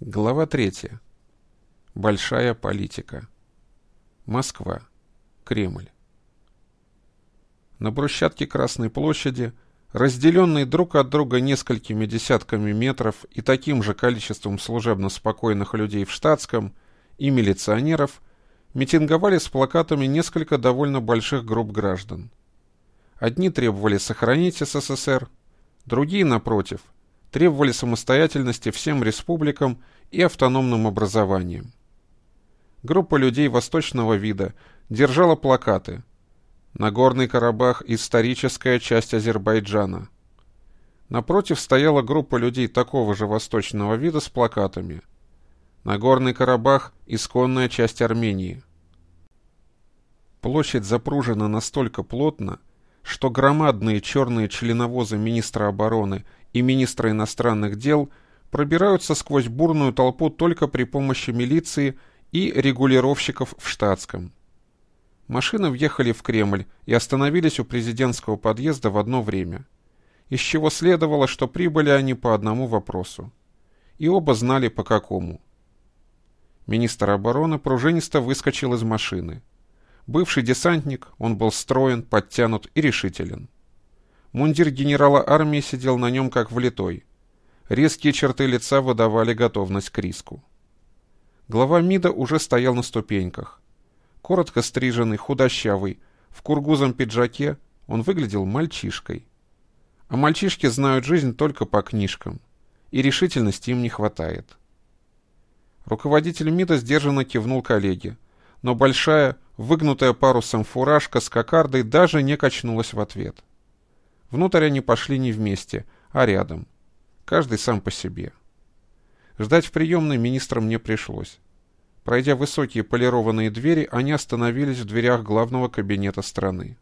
Глава 3. Большая политика. Москва. Кремль. На брусчатке Красной площади, разделенной друг от друга несколькими десятками метров и таким же количеством служебно спокойных людей в штатском и милиционеров, митинговали с плакатами несколько довольно больших групп граждан. Одни требовали сохранить СССР, другие, напротив, требовали самостоятельности всем республикам и автономным образованием. Группа людей восточного вида держала плакаты «Нагорный Карабах – историческая часть Азербайджана». Напротив стояла группа людей такого же восточного вида с плакатами «Нагорный Карабах – исконная часть Армении». Площадь запружена настолько плотно, что громадные черные членовозы министра обороны и министра иностранных дел пробираются сквозь бурную толпу только при помощи милиции и регулировщиков в штатском. Машины въехали в Кремль и остановились у президентского подъезда в одно время, из чего следовало, что прибыли они по одному вопросу. И оба знали, по какому. Министр обороны пружинисто выскочил из машины. Бывший десантник, он был строен, подтянут и решителен. Мундир генерала армии сидел на нем как влитой. Резкие черты лица выдавали готовность к риску. Глава МИДа уже стоял на ступеньках. Коротко стриженный, худощавый, в кургузом пиджаке, он выглядел мальчишкой. А мальчишки знают жизнь только по книжкам, и решительности им не хватает. Руководитель МИДа сдержанно кивнул коллеге, но большая, выгнутая парусом фуражка с кокардой даже не качнулась в ответ. Внутрь они пошли не вместе, а рядом. Каждый сам по себе. Ждать в приемной министрам не пришлось. Пройдя высокие полированные двери, они остановились в дверях главного кабинета страны.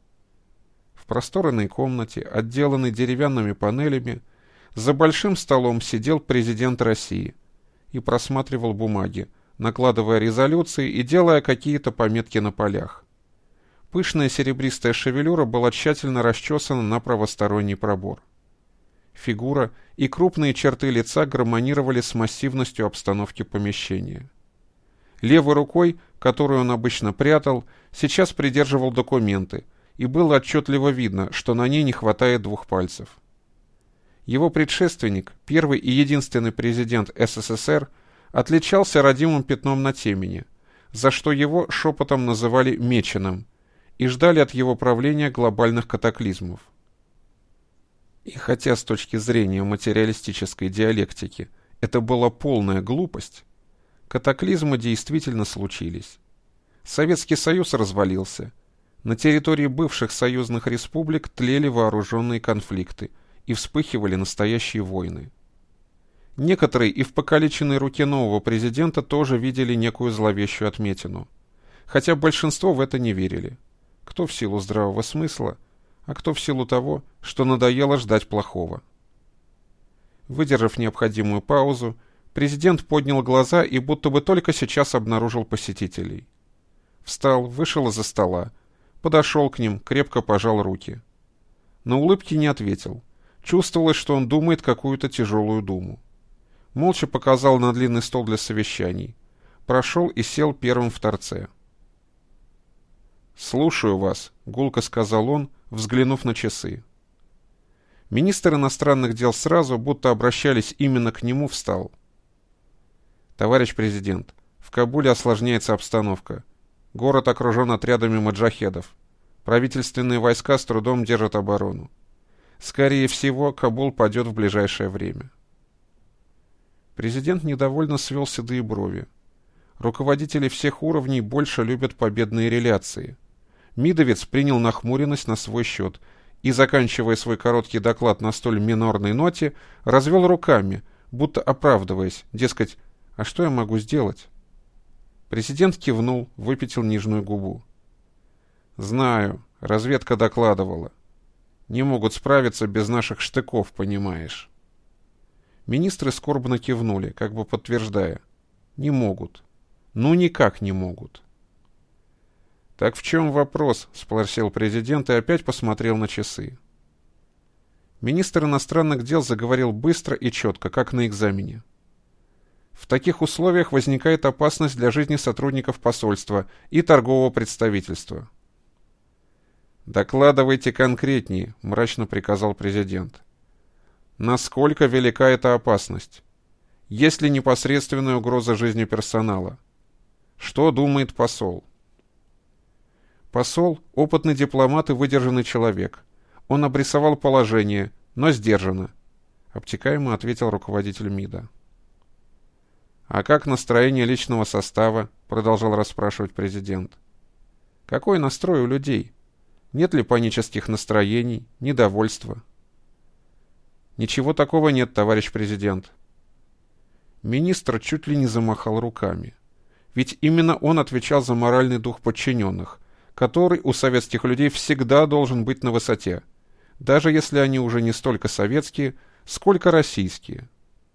В просторной комнате, отделанной деревянными панелями, за большим столом сидел президент России и просматривал бумаги, накладывая резолюции и делая какие-то пометки на полях. Пышная серебристая шевелюра была тщательно расчесана на правосторонний пробор. Фигура и крупные черты лица гармонировали с массивностью обстановки помещения. Левой рукой, которую он обычно прятал, сейчас придерживал документы, и было отчетливо видно, что на ней не хватает двух пальцев. Его предшественник, первый и единственный президент СССР, отличался родимым пятном на темени, за что его шепотом называли Меченым, и ждали от его правления глобальных катаклизмов. И хотя с точки зрения материалистической диалектики это была полная глупость, катаклизмы действительно случились. Советский Союз развалился. На территории бывших союзных республик тлели вооруженные конфликты и вспыхивали настоящие войны. Некоторые и в покалеченной руке нового президента тоже видели некую зловещую отметину, хотя большинство в это не верили. Кто в силу здравого смысла, а кто в силу того, что надоело ждать плохого. Выдержав необходимую паузу, президент поднял глаза и будто бы только сейчас обнаружил посетителей. Встал, вышел из-за стола, подошел к ним, крепко пожал руки. На улыбки не ответил. Чувствовалось, что он думает какую-то тяжелую думу. Молча показал на длинный стол для совещаний. Прошел и сел первым в торце. «Слушаю вас», — гулко сказал он, взглянув на часы. Министр иностранных дел сразу, будто обращались именно к нему, встал. «Товарищ президент, в Кабуле осложняется обстановка. Город окружен отрядами маджахедов. Правительственные войска с трудом держат оборону. Скорее всего, Кабул падет в ближайшее время». Президент недовольно свел седые брови. Руководители всех уровней больше любят победные реляции. Мидовец принял нахмуренность на свой счет и, заканчивая свой короткий доклад на столь минорной ноте, развел руками, будто оправдываясь, дескать, «А что я могу сделать?» Президент кивнул, выпятил нижнюю губу. «Знаю, разведка докладывала. Не могут справиться без наших штыков, понимаешь». Министры скорбно кивнули, как бы подтверждая. «Не могут. Ну, никак не могут». «Так в чем вопрос?» — спросил президент и опять посмотрел на часы. Министр иностранных дел заговорил быстро и четко, как на экзамене. В таких условиях возникает опасность для жизни сотрудников посольства и торгового представительства. «Докладывайте конкретнее», — мрачно приказал президент. «Насколько велика эта опасность? Есть ли непосредственная угроза жизни персонала? Что думает посол?» Посол — опытный дипломат и выдержанный человек. Он обрисовал положение, но сдержанно, — обтекаемо ответил руководитель МИДа. «А как настроение личного состава?» — продолжал расспрашивать президент. «Какой настрой у людей? Нет ли панических настроений, недовольства?» «Ничего такого нет, товарищ президент». Министр чуть ли не замахал руками. Ведь именно он отвечал за моральный дух подчиненных, который у советских людей всегда должен быть на высоте, даже если они уже не столько советские, сколько российские.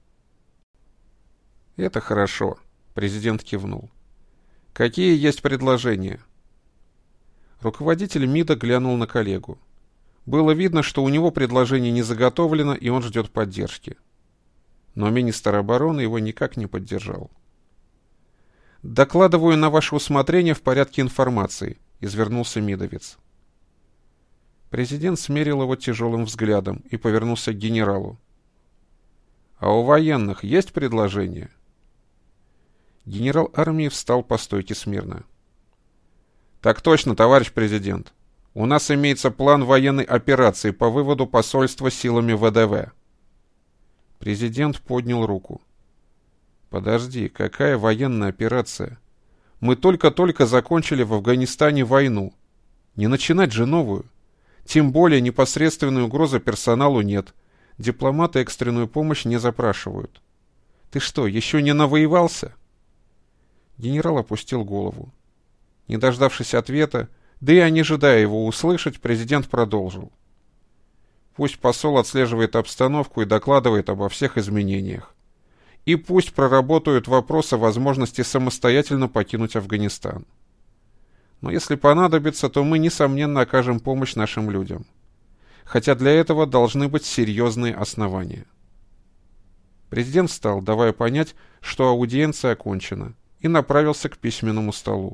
«Это хорошо», — президент кивнул. «Какие есть предложения?» Руководитель МИДа глянул на коллегу. Было видно, что у него предложение не заготовлено, и он ждет поддержки. Но министр обороны его никак не поддержал. «Докладываю на ваше усмотрение в порядке информации», — извернулся мидовец. Президент смерил его тяжелым взглядом и повернулся к генералу. «А у военных есть предложения?» Генерал армии встал по стойке смирно. «Так точно, товарищ президент. У нас имеется план военной операции по выводу посольства силами ВДВ». Президент поднял руку. «Подожди, какая военная операция? Мы только-только закончили в Афганистане войну. Не начинать же новую. Тем более непосредственной угрозы персоналу нет. Дипломаты экстренную помощь не запрашивают. Ты что, еще не навоевался?» Генерал опустил голову. Не дождавшись ответа, да и не ожидая его услышать, президент продолжил. «Пусть посол отслеживает обстановку и докладывает обо всех изменениях. И пусть проработают вопрос о возможности самостоятельно покинуть Афганистан. Но если понадобится, то мы, несомненно, окажем помощь нашим людям. Хотя для этого должны быть серьезные основания». Президент встал, давая понять, что аудиенция окончена, и направился к письменному столу.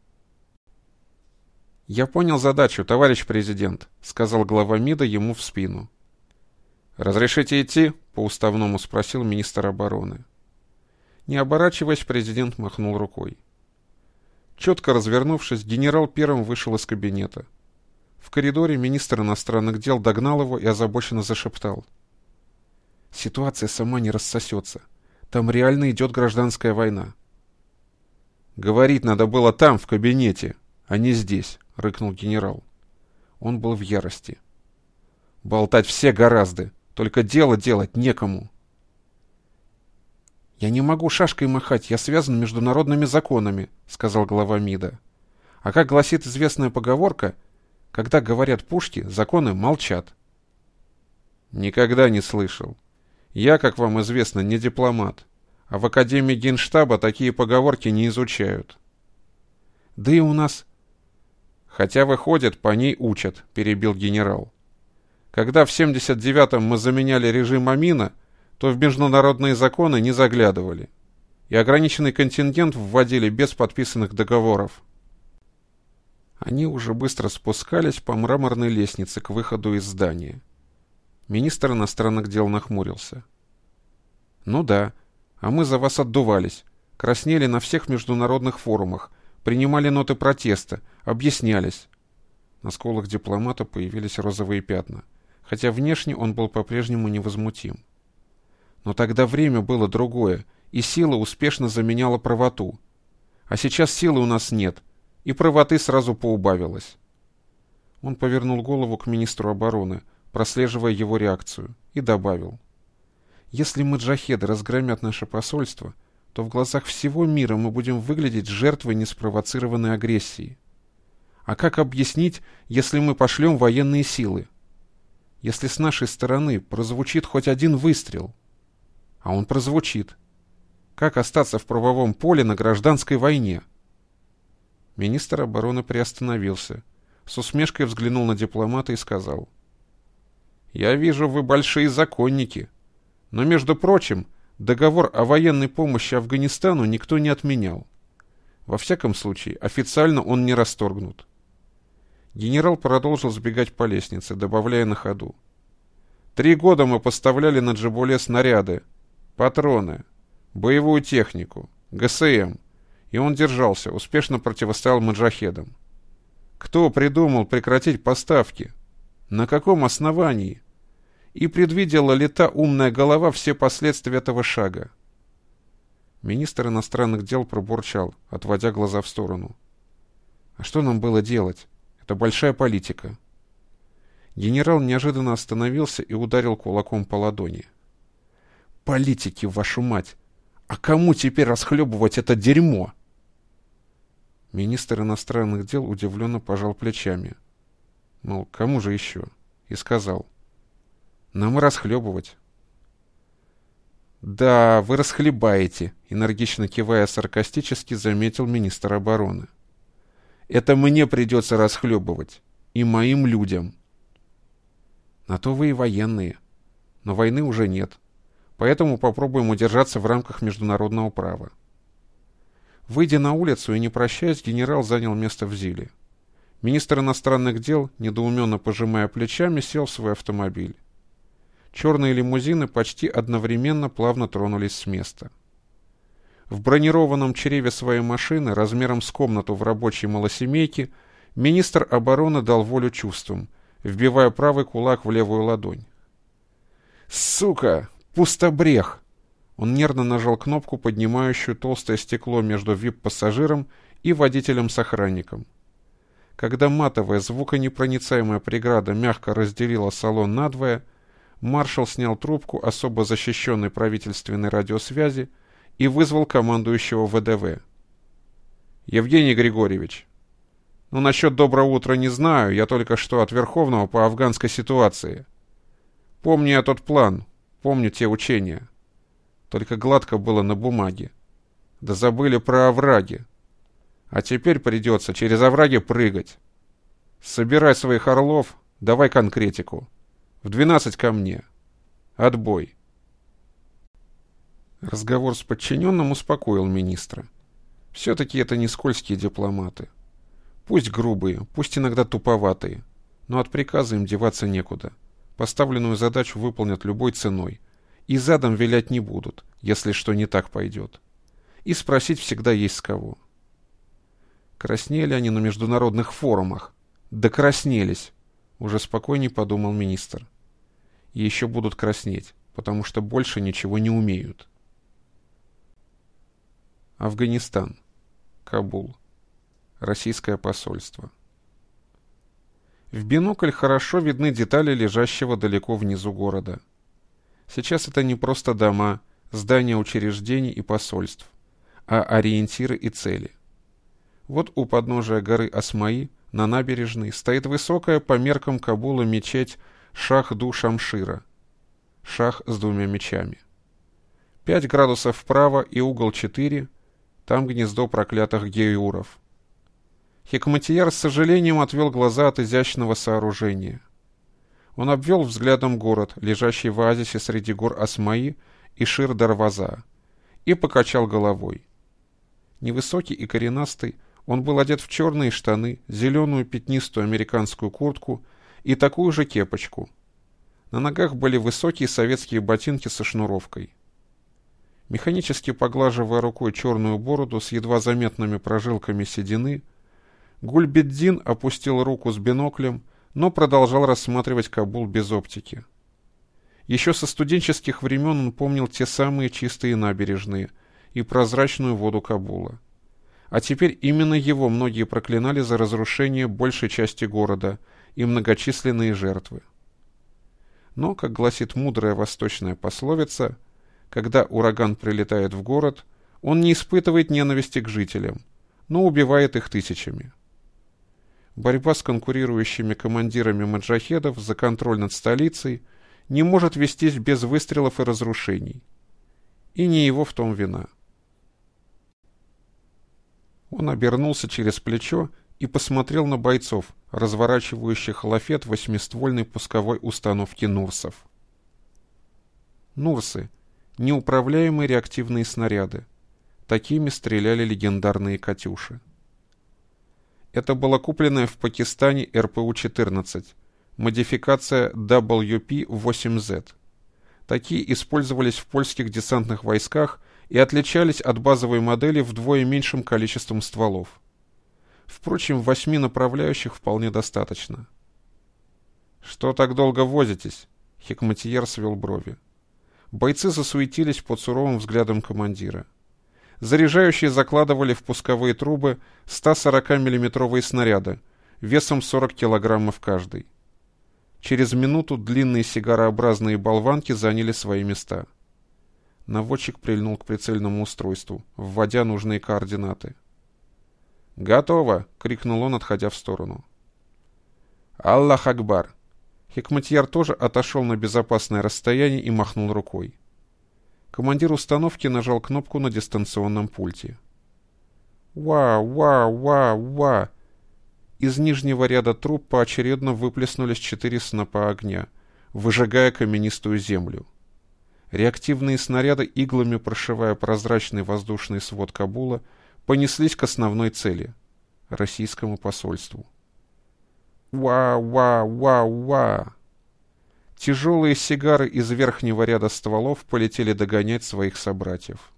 «Я понял задачу, товарищ президент», — сказал глава МИДа ему в спину. «Разрешите идти?» — по-уставному спросил министр обороны. Не оборачиваясь, президент махнул рукой. Четко развернувшись, генерал первым вышел из кабинета. В коридоре министр иностранных дел догнал его и озабоченно зашептал. «Ситуация сама не рассосется. Там реально идет гражданская война». «Говорить надо было там, в кабинете, а не здесь», — рыкнул генерал. Он был в ярости. «Болтать все гораздо, только дело делать некому». «Я не могу шашкой махать, я связан международными законами», — сказал глава МИДа. «А как гласит известная поговорка, когда говорят пушки, законы молчат». «Никогда не слышал. Я, как вам известно, не дипломат, а в Академии Генштаба такие поговорки не изучают». «Да и у нас...» «Хотя, выходит, по ней учат», — перебил генерал. «Когда в 79-м мы заменяли режим Амина, то в международные законы не заглядывали, и ограниченный контингент вводили без подписанных договоров». Они уже быстро спускались по мраморной лестнице к выходу из здания. Министр иностранных дел нахмурился. «Ну да, а мы за вас отдувались, краснели на всех международных форумах, принимали ноты протеста, объяснялись». На скулах дипломата появились розовые пятна, хотя внешне он был по-прежнему невозмутим. Но тогда время было другое, и сила успешно заменяла правоту. А сейчас силы у нас нет, и правоты сразу поубавилось. Он повернул голову к министру обороны, прослеживая его реакцию, и добавил. «Если маджахеды разгромят наше посольство, то в глазах всего мира мы будем выглядеть жертвой неспровоцированной агрессии. А как объяснить, если мы пошлем военные силы? Если с нашей стороны прозвучит хоть один выстрел? А он прозвучит. Как остаться в правовом поле на гражданской войне?» Министр обороны приостановился, с усмешкой взглянул на дипломата и сказал. «Я вижу, вы большие законники. Но, между прочим, Договор о военной помощи Афганистану никто не отменял. Во всяком случае, официально он не расторгнут. Генерал продолжил сбегать по лестнице, добавляя на ходу. 3 года мы поставляли на Джабуле снаряды, патроны, боевую технику, ГСМ, и он держался, успешно противостоял маджахедам. Кто придумал прекратить поставки? На каком основании? И предвидела ли та умная голова все последствия этого шага? Министр иностранных дел пробурчал, отводя глаза в сторону. А что нам было делать? Это большая политика. Генерал неожиданно остановился и ударил кулаком по ладони. Политики, вашу мать! А кому теперь расхлебывать это дерьмо? Министр иностранных дел удивленно пожал плечами. Мол, кому же еще? И сказал. Нам и расхлебывать. Да, вы расхлебаете, энергично кивая саркастически, заметил министр обороны. Это мне придется расхлебывать. И моим людям. На то вы и военные. Но войны уже нет. Поэтому попробуем удержаться в рамках международного права. Выйдя на улицу и не прощаясь, генерал занял место в Зиле. Министр иностранных дел, недоуменно пожимая плечами, сел в свой автомобиль. Черные лимузины почти одновременно плавно тронулись с места. В бронированном чреве своей машины, размером с комнату в рабочей малосемейке, министр обороны дал волю чувствам, вбивая правый кулак в левую ладонь. «Сука! Пустобрех!» Он нервно нажал кнопку, поднимающую толстое стекло между вип-пассажиром и водителем с охранником. Когда матовая, звуконепроницаемая преграда мягко разделила салон надвое, маршал снял трубку особо защищенной правительственной радиосвязи и вызвал командующего ВДВ. «Евгений Григорьевич, насчет доброго утра не знаю, я только что от Верховного по афганской ситуации. Помню я тот план, помню те учения. Только гладко было на бумаге. Да забыли про овраги. А теперь придется через овраги прыгать. Собирай своих орлов, давай конкретику. В 12 ко мне. Отбой». Разговор с подчиненным успокоил министра. Все-таки это не скользкие дипломаты. Пусть грубые, пусть иногда туповатые, но от приказа им деваться некуда. Поставленную задачу выполнят любой ценой. И задом вилять не будут, если что не так пойдет. И спросить всегда есть с кого. Краснели они на международных форумах. Да краснелись, уже спокойней подумал министр. И еще будут краснеть, потому что больше ничего не умеют. Афганистан. Кабул. Российское посольство. В бинокль хорошо видны детали лежащего далеко внизу города. Сейчас это не просто дома, здания учреждений и посольств, а ориентиры и цели. Вот у подножия горы Осмаи, на набережной, стоит высокая по меркам Кабула мечеть Шах-ду-Шамшира. Шах с 2 мечами. 5 градусов вправо и угол 4, там гнездо проклятых геюров. Хикматияр с сожалением отвел глаза от изящного сооружения. Он обвел взглядом город, лежащий в оазисе среди гор Осмаи и Шир-Дарваза, и покачал головой. Невысокий и коренастый, он был одет в черные штаны, зеленую пятнистую американскую куртку и такую же кепочку. На ногах были высокие советские ботинки со шнуровкой. Механически поглаживая рукой черную бороду с едва заметными прожилками седины, Гульбеддин опустил руку с биноклем, но продолжал рассматривать Кабул без оптики. Еще со студенческих времен он помнил те самые чистые набережные и прозрачную воду Кабула. А теперь именно его многие проклинали за разрушение большей части города и многочисленные жертвы. Но, как гласит мудрая восточная пословица, когда ураган прилетает в город, он не испытывает ненависти к жителям, но убивает их тысячами. Борьба с конкурирующими командирами маджахедов за контроль над столицей не может вестись без выстрелов и разрушений. И не его в том вина. Он обернулся через плечо и посмотрел на бойцов, разворачивающих лафет 8-ствольной пусковой установки Нурсов. Нурсы неуправляемые реактивные снаряды. Такими стреляли легендарные «Катюши». Это была купленная в Пакистане РПУ-14, модификация WP-8Z. Такие использовались в польских десантных войсках и отличались от базовой модели вдвое меньшим количеством стволов. Впрочем, 8 направляющих вполне достаточно. «Что так долго возитесь?» — Хикматияр свел брови. Бойцы засуетились под суровым взглядом командира. Заряжающие закладывали в пусковые трубы 140-миллиметровые снаряды, весом 40 килограммов каждый. Через минуту длинные сигарообразные болванки заняли свои места. Наводчик прильнул к прицельному устройству, вводя нужные координаты. «Готово!» — крикнул он, отходя в сторону. «Аллах Акбар!» Хикматияр тоже отошел на безопасное расстояние и махнул рукой. Командир установки нажал кнопку на дистанционном пульте. «Ва-ва-ва-ва!» Из нижнего ряда труб поочередно выплеснулись 4 снопа огня, выжигая каменистую землю. Реактивные снаряды, иглами прошивая прозрачный воздушный свод Кабула, понеслись к основной цели — российскому посольству. «Ва-ва-ва-ва!» Тяжелые сигары из верхнего ряда стволов полетели догонять своих собратьев.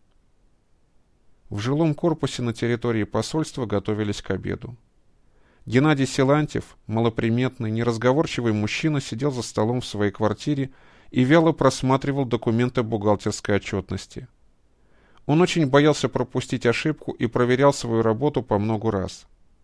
В жилом корпусе на территории посольства готовились к обеду. Геннадий Силантьев, малоприметный, неразговорчивый мужчина, сидел за столом в своей квартире и вяло просматривал документы бухгалтерской отчетности. Он очень боялся пропустить ошибку и проверял свою работу по многу раз.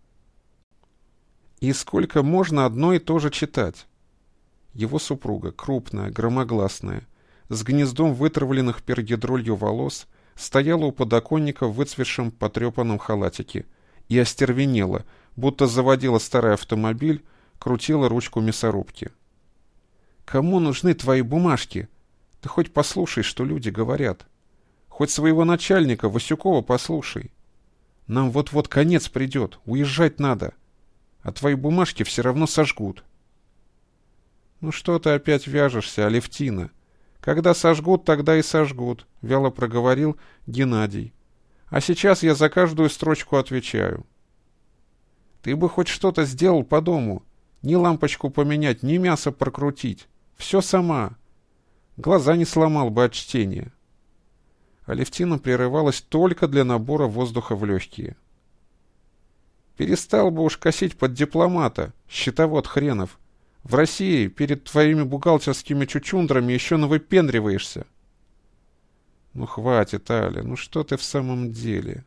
И сколько можно одно и то же читать? Его супруга, крупная, громогласная, с гнездом вытравленных пергидролью волос, стояла у подоконника в выцветшем потрепанном халатике и остервенела, будто заводила старый автомобиль, крутила ручку мясорубки. «Кому нужны твои бумажки? Ты хоть послушай, что люди говорят. Хоть своего начальника, Васюкова, послушай. Нам вот-вот конец придет, уезжать надо. А твои бумажки все равно сожгут». «Ну что ты опять вяжешься, Алевтина? Когда сожгут, тогда и сожгут», — вяло проговорил Геннадий. «А сейчас я за каждую строчку отвечаю». «Ты бы хоть что-то сделал по дому. Ни лампочку поменять, ни мясо прокрутить. Все сама. Глаза не сломал бы от чтения». Алевтина прерывалась только для набора воздуха в легкие. «Перестал бы уж косить под дипломата, счетовод хренов. В России перед твоими бухгалтерскими чучундрами еще навыпендриваешься». «Ну хватит, Аля, ну что ты в самом деле?»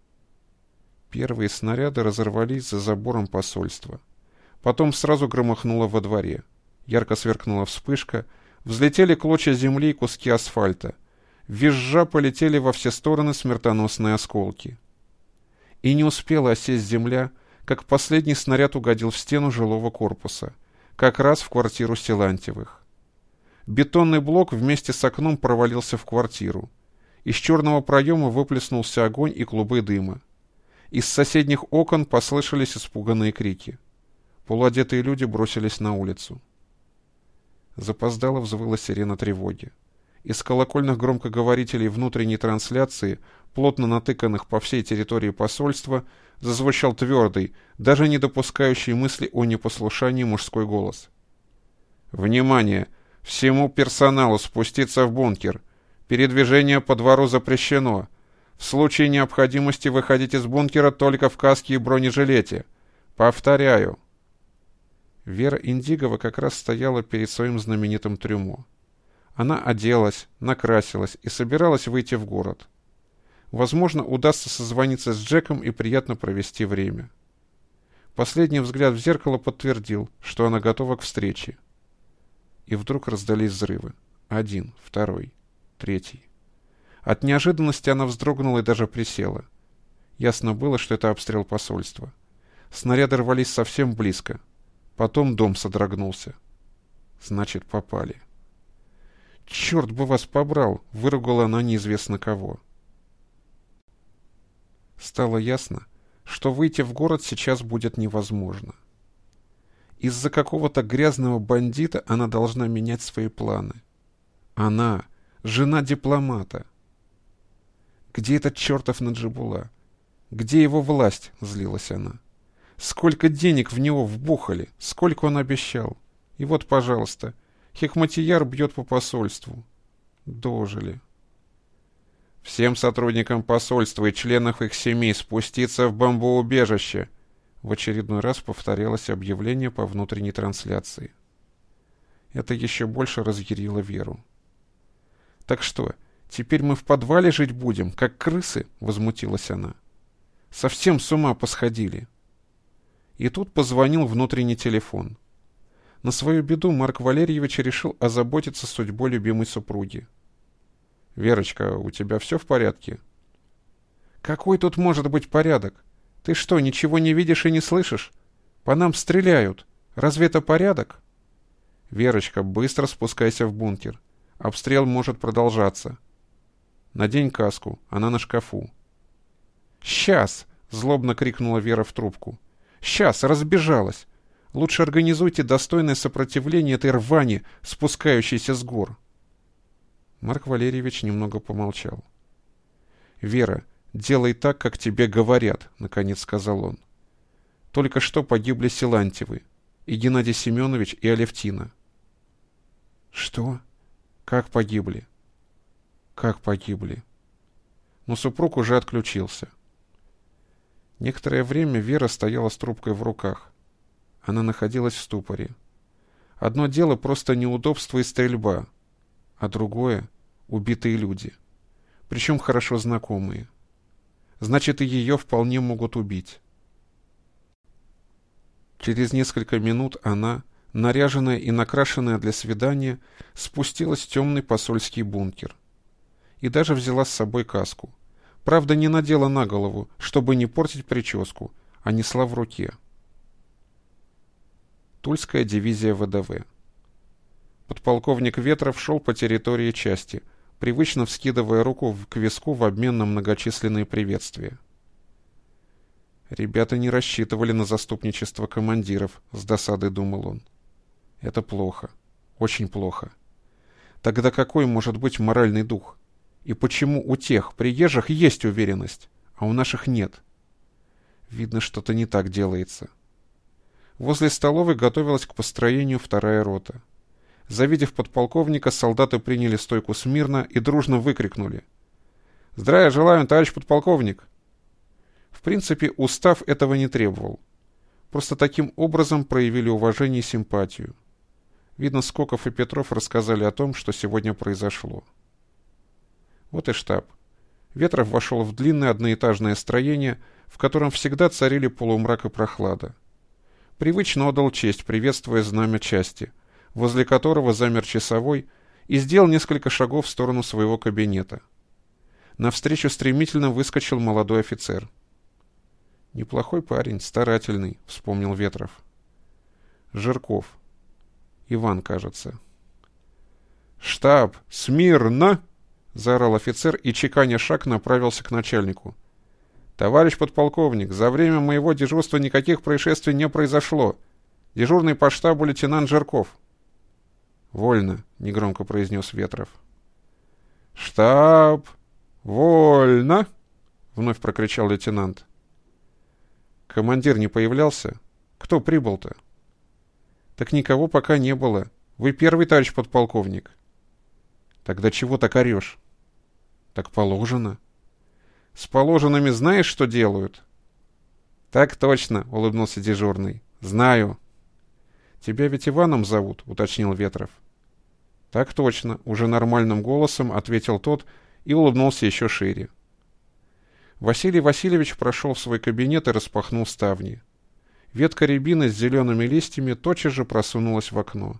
Первые снаряды разорвались за забором посольства. Потом сразу громыхнуло во дворе. Ярко сверкнула вспышка, взлетели клочья земли и куски асфальта. Визжа полетели во все стороны смертоносные осколки. И не успела осесть земля, как последний снаряд угодил в стену жилого корпуса, как раз в квартиру Силантьевых. Бетонный блок вместе с окном провалился в квартиру. Из черного проема выплеснулся огонь и клубы дыма. Из соседних окон послышались испуганные крики. Полуодетые люди бросились на улицу. Запоздало взвыла сирена тревоги. Из колокольных громкоговорителей внутренней трансляции, плотно натыканных по всей территории посольства, зазвучал твердый, даже не допускающий мысли о непослушании мужской голос. «Внимание! Всему персоналу спуститься в бункер! Передвижение по двору запрещено! В случае необходимости выходить из бункера только в каске и бронежилете! Повторяю!» Вера Индигова как раз стояла перед своим знаменитым трюмо. Она оделась, накрасилась и собиралась выйти в город. Возможно, удастся созвониться с Джеком и приятно провести время. Последний взгляд в зеркало подтвердил, что она готова к встрече. И вдруг раздались взрывы. 1, 2, 3. От неожиданности она вздрогнула и даже присела. Ясно было, что это обстрел посольства. Снаряды рвались совсем близко. Потом дом содрогнулся. Значит, попали. «Черт бы вас побрал!» — выругала она неизвестно кого. Стало ясно, что выйти в город сейчас будет невозможно. Из-за какого-то грязного бандита она должна менять свои планы. Она, жена дипломата. Где этот чертов Наджибула? Где его власть? Злилась она. Сколько денег в него вбухали, сколько он обещал. И вот, пожалуйста, Хикматияр бьет по посольству. Дожили. Всем сотрудникам посольства и членам их семей спуститься в бомбоубежище. В очередной раз повторялось объявление по внутренней трансляции. Это еще больше разъярило Веру. «Так что, теперь мы в подвале жить будем, как крысы?» — возмутилась она. «Совсем с ума посходили». И тут позвонил внутренний телефон. На свою беду Марк Валерьевич решил озаботиться судьбой любимой супруги. «Верочка, у тебя все в порядке?» «Какой тут может быть порядок? Ты что, ничего не видишь и не слышишь? По нам стреляют. Разве это порядок?» «Верочка, быстро спускайся в бункер. Обстрел может продолжаться. Надень каску, она на шкафу». «Сейчас!» — злобно крикнула Вера в трубку. «Сейчас!» — разбежалась. «Лучше организуйте достойное сопротивление этой рвани, спускающейся с гор». Марк Валерьевич немного помолчал. «Вера, делай так, как тебе говорят», — наконец сказал он. «Только что погибли Силантьевы, и Геннадий Семенович, и Алевтина». «Что? Как погибли?» «Как погибли?» Но супруг уже отключился. Некоторое время Вера стояла с трубкой в руках. Она находилась в ступоре. Одно дело просто неудобство и стрельба, а другое — убитые люди, причем хорошо знакомые. Значит, и ее вполне могут убить. Через несколько минут она, наряженная и накрашенная для свидания, спустилась в темный посольский бункер. И даже взяла с собой каску. Правда, не надела на голову, чтобы не портить прическу, а несла в руке. Тульская дивизия ВДВ. Подполковник Ветров шел по территории части, привычно вскидывая руку к виску в обмен на многочисленные приветствия. Ребята не рассчитывали на заступничество командиров, с досадой думал он. Это плохо, очень плохо. Тогда какой может быть моральный дух? И почему у тех приезжих есть уверенность, а у наших нет? Видно, что-то не так делается. Возле столовой готовилась к построению вторая рота. Завидев подполковника, солдаты приняли стойку смирно и дружно выкрикнули: «Здравия желаю, товарищ подполковник!» В принципе, устав этого не требовал. Просто таким образом проявили уважение и симпатию. Видно, Скоков и Петров рассказали о том, что сегодня произошло. Вот и штаб. Ветров вошел в длинное одноэтажное строение, в котором всегда царили полумрак и прохлада. Привычно отдал честь, приветствуя знамя части, возле которого замер часовой, и сделал несколько шагов в сторону своего кабинета. Навстречу стремительно выскочил молодой офицер. «Неплохой парень, старательный», — вспомнил Ветров. «Жирков. Иван, кажется». «Штаб! Смирно!» — заорал офицер и, чеканя шаг, направился к начальнику. «Товарищ подполковник, за время моего дежурства никаких происшествий не произошло. Дежурный по штабу лейтенант Жирков». «Вольно», — негромко произнес Ветров. «Штаб! Вольно!» — вновь прокричал лейтенант. «Командир не появлялся? Кто прибыл-то?» «Так никого пока не было. Вы первый, товарищ подполковник». «Тогда чего так орешь?» «Так положено». «С положенными знаешь, что делают?» «Так точно», — улыбнулся дежурный. «Знаю». «Тебя ведь Иваном зовут», — уточнил Ветров. «Так точно», — уже нормальным голосом ответил тот и улыбнулся еще шире. Василий Васильевич прошел в свой кабинет и распахнул ставни. Ветка рябины с зелеными листьями тотчас же просунулась в окно.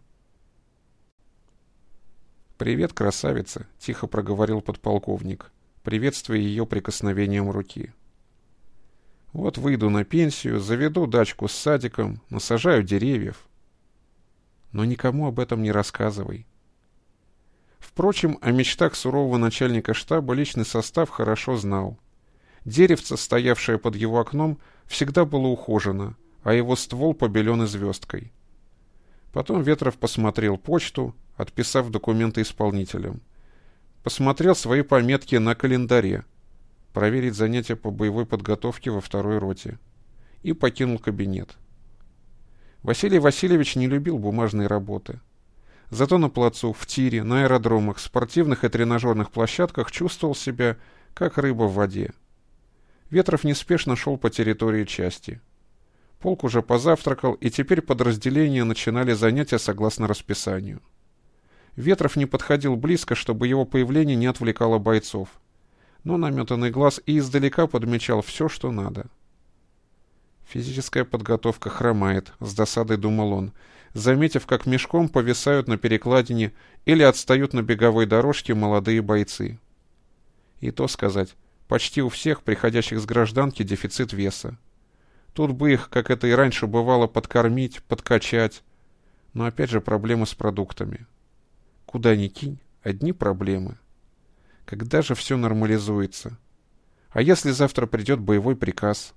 «Привет, красавица», — тихо проговорил подполковник, приветствуя ее прикосновением руки. «Вот выйду на пенсию, заведу дачку с садиком, насажаю деревьев. Но никому об этом не рассказывай». Впрочем, о мечтах сурового начальника штаба личный состав хорошо знал. Деревце, стоявшее под его окном, всегда было ухожено, а его ствол побелен звездкой. Потом Ветров посмотрел почту, отписав документы исполнителям. посмотрел свои пометки на календаре, проверить занятия по боевой подготовке во второй роте, и покинул кабинет. Василий Васильевич не любил бумажной работы. Зато на плацу, в тире, на аэродромах, спортивных и тренажерных площадках чувствовал себя, как рыба в воде. Ветров неспешно шел по территории части. Полк уже позавтракал, и теперь подразделения начинали занятия согласно расписанию. Ветров не подходил близко, чтобы его появление не отвлекало бойцов, но наметанный глаз и издалека подмечал все, что надо. Физическая подготовка хромает, с досадой думал он, заметив, как мешком повисают на перекладине или отстают на беговой дорожке молодые бойцы. И то сказать, почти у всех, приходящих с гражданки, дефицит веса. Тут бы их, как это и раньше бывало, подкормить, подкачать. Но опять же проблемы с продуктами. Куда ни кинь, одни проблемы. Когда же все нормализуется? А если завтра придет боевой приказ?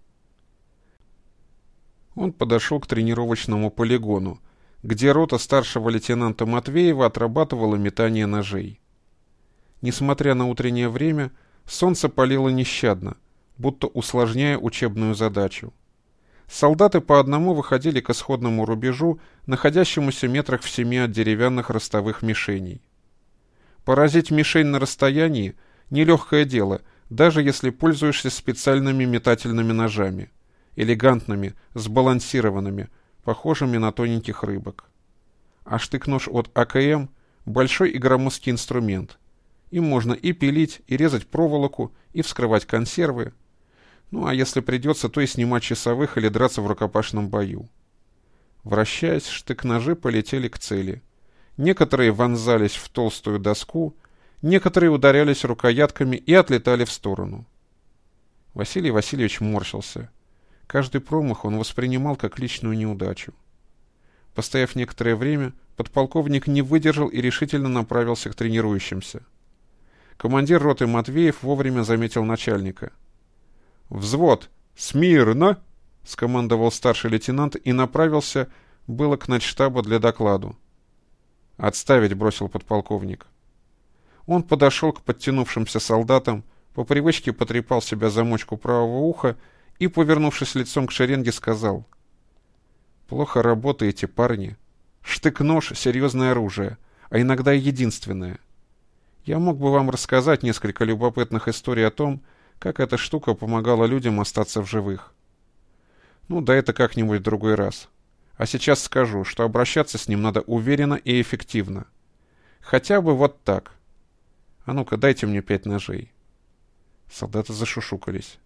Он подошел к тренировочному полигону, где рота старшего лейтенанта Матвеева отрабатывала метание ножей. Несмотря на утреннее время, солнце палило нещадно, будто усложняя учебную задачу. Солдаты по одному выходили к исходному рубежу, находящемуся метрах в 7 от деревянных ростовых мишеней. Поразить мишень на расстоянии – нелегкое дело, даже если пользуешься специальными метательными ножами, элегантными, сбалансированными, похожими на тоненьких рыбок. А штык-нож от АКМ – большой и громоздкий инструмент. Им можно и пилить, и резать проволоку, и вскрывать консервы. Ну а если придется, то и снимать часовых или драться в рукопашном бою. Вращаясь, штык-ножи полетели к цели. Некоторые вонзались в толстую доску, некоторые ударялись рукоятками и отлетали в сторону. Василий Васильевич морщился. Каждый промах он воспринимал как личную неудачу. Постояв некоторое время, подполковник не выдержал и решительно направился к тренирующимся. Командир роты Матвеев вовремя заметил начальника. «Взвод! Смирно!» — скомандовал старший лейтенант и направился было к начштабу для докладу. «Отставить!» — бросил подполковник. Он подошел к подтянувшимся солдатам, по привычке потрепал себя замочку правого уха и, повернувшись лицом к шеренге, сказал: «Плохо работаете, парни. Штык-нож — серьезное оружие, а иногда и единственное. Я мог бы вам рассказать несколько любопытных историй о том, как эта штука помогала людям остаться в живых. Ну да это как-нибудь в другой раз. А сейчас скажу, что обращаться с ним надо уверенно и эффективно. Хотя бы вот так. А ну-ка, дайте мне 5 ножей». Солдаты зашушукались.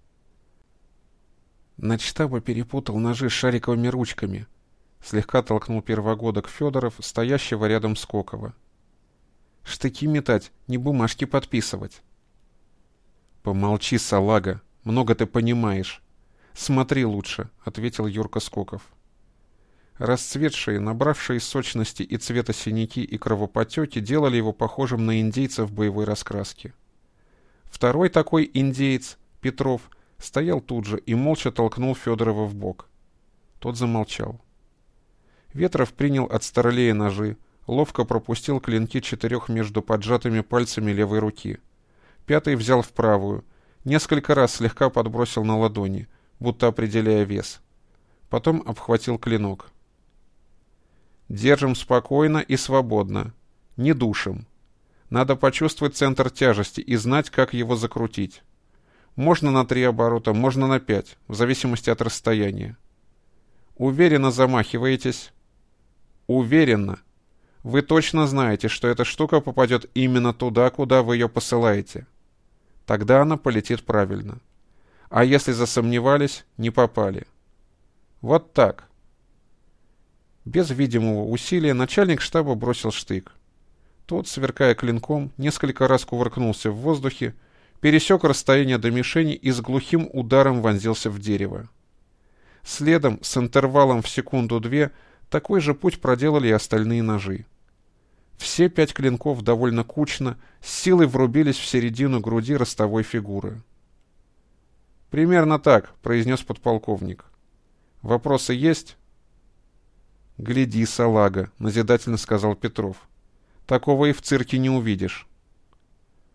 Начштаба перепутал ножи с шариковыми ручками. Слегка толкнул первогодок Федоров, стоящего рядом с Кокова. «Штыки метать, не бумажки подписывать». «Помолчи, салага, много ты понимаешь. Смотри лучше», — ответил Юрка Скоков. Расцветшие, набравшие сочности и цвета синяки и кровоподтеки делали его похожим на индейца в боевой раскраске. Второй такой индеец, Петров, стоял тут же и молча толкнул Федорова в бок. Тот замолчал. Ветров принял от старлея ножи, ловко пропустил клинки 4 между поджатыми пальцами левой руки. 5 взял в правую, несколько раз слегка подбросил на ладони, будто определяя вес. Потом обхватил клинок. «Держим спокойно и свободно. Не душим. Надо почувствовать центр тяжести и знать, как его закрутить. Можно на 3 оборота, можно на 5, в зависимости от расстояния. Уверенно замахиваетесь?» «Уверенно. Вы точно знаете, что эта штука попадет именно туда, куда вы ее посылаете. Тогда она полетит правильно. А если засомневались, не попали. Вот так». Без видимого усилия начальник штаба бросил штык. Тот, сверкая клинком, несколько раз кувыркнулся в воздухе, пересек расстояние до мишени и с глухим ударом вонзился в дерево. Следом, с интервалом в секунду-две, такой же путь проделали и остальные ножи. Все 5 клинков довольно кучно, с силой врубились в середину груди ростовой фигуры. «Примерно так», — произнес подполковник. «Вопросы есть?» «Гляди, салага», — назидательно сказал Петров. «Такого и в цирке не увидишь».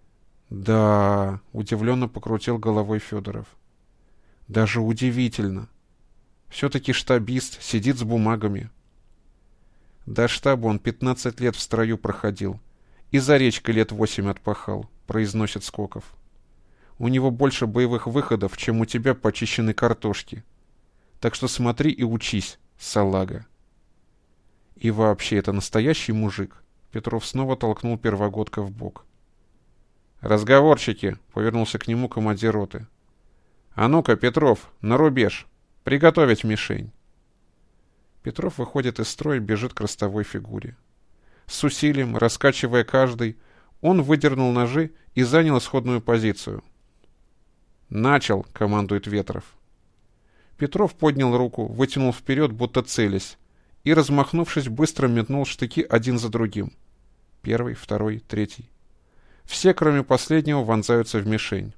Да, удивленно покрутил головой Федоров. Даже удивительно. Все-таки штабист, сидит с бумагами. До штаба он 15 лет в строю проходил. И за речкой лет 8 отпахал, произносит Скоков. У него больше боевых выходов, чем у тебя почищенной картошки. Так что смотри и учись, салага. И вообще, это настоящий мужик. Петров снова толкнул первогодка в бок. «Разговорчики!» — повернулся к нему командир роты. «А ну-ка, Петров, на рубеж! Приготовить мишень!» Петров выходит из строя и бежит к ростовой фигуре. С усилием, раскачивая каждый, он выдернул ножи и занял исходную позицию. «Начал!» — командует Ветров. Петров поднял руку, вытянул вперед, будто целясь, и, размахнувшись, быстро метнул штыки один за другим. Первый, второй, третий. Все, кроме последнего, вонзаются в мишень.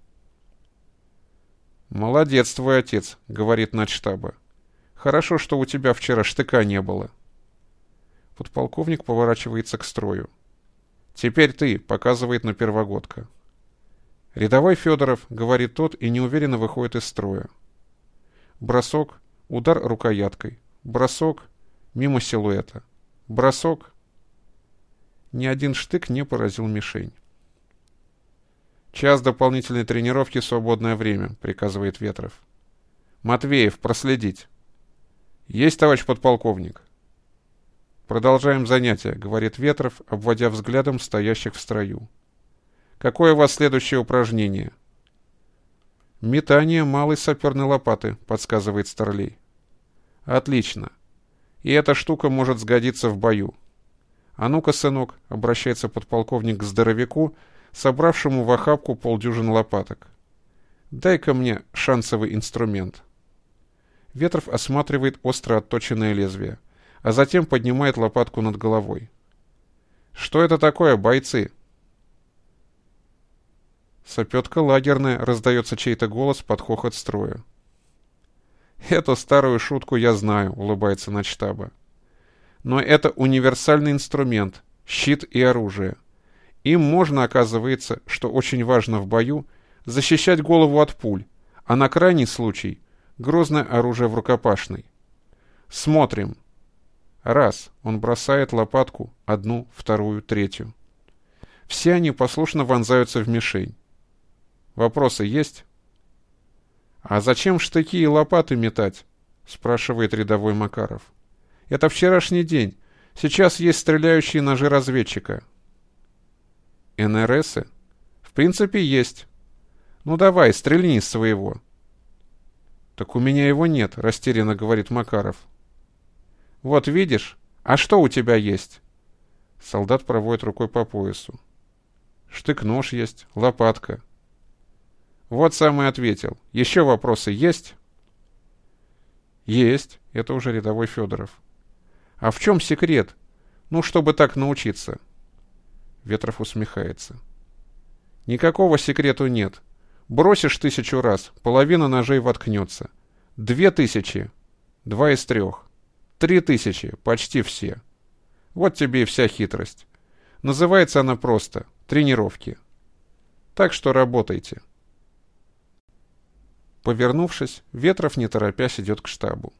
«Молодец твой отец», — говорит начштаба. «Хорошо, что у тебя вчера штыка не было». Подполковник поворачивается к строю. «Теперь ты», — показывает на первогодка. «Рядовой Федоров», — говорит тот и неуверенно выходит из строя. Бросок, удар рукояткой. Бросок, мимо силуэта. Бросок. Ни один штык не поразил мишень. «Час дополнительной тренировки, свободное время», — приказывает Ветров. «Матвеев, проследить». «Есть, товарищ подполковник». «Продолжаем занятия», — говорит Ветров, обводя взглядом стоящих в строю. «Какое у вас следующее упражнение?» «Метание малой саперной лопаты», — подсказывает Старлей. «Отлично. И эта штука может сгодиться в бою. А ну-ка, сынок», — обращается подполковник к здоровяку, собравшему в охапку полдюжины лопаток. «Дай-ка мне шансовый инструмент». Ветров осматривает остро отточенное лезвие, а затем поднимает лопатку над головой. «Что это такое, бойцы?» «Сапетка лагерная», — раздается чей-то голос под хохот строя. «Эту старую шутку я знаю», — улыбается начштаба. «Но это универсальный инструмент, щит и оружие. Им можно, оказывается, что очень важно в бою, защищать голову от пуль, а на крайний случай — грозное оружие в рукопашной. Смотрим. Раз. Он бросает лопатку, одну, вторую, третью. Все они послушно вонзаются в мишень. Вопросы есть? «А зачем штыки и лопаты метать?» — спрашивает рядовой Макаров. «Это вчерашний день. Сейчас есть стреляющие ножи разведчика». «НРСы?» «В принципе, есть. Ну давай, стрельни из своего». «Так у меня его нет», — растерянно говорит Макаров. «Вот видишь? А что у тебя есть?» Солдат проводит рукой по поясу. «Штык-нож есть, лопатка». «Вот сам и ответил. Еще вопросы есть?» «Есть», — это уже рядовой Федоров. «А в чем секрет? Ну, чтобы так научиться». Ветров усмехается. «Никакого секрету нет. Бросишь 1000 раз, половина ножей воткнется. 2000 — 2 из 3. 3000 — почти все. Вот тебе и вся хитрость. Называется она просто тренировки. Так что работайте». Повернувшись, Ветров, не торопясь, идет к штабу.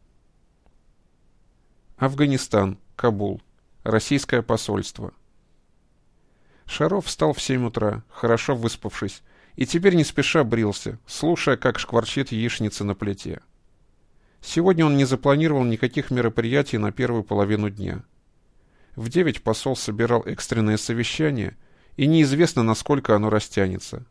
Афганистан, Кабул, российское посольство. Шаров встал в 7 утра, хорошо выспавшись, и теперь не спеша брился, слушая, как шкварчит яичница на плите. Сегодня он не запланировал никаких мероприятий на первую половину дня. В 9 посол собирал экстренное совещание, и неизвестно, насколько оно растянется.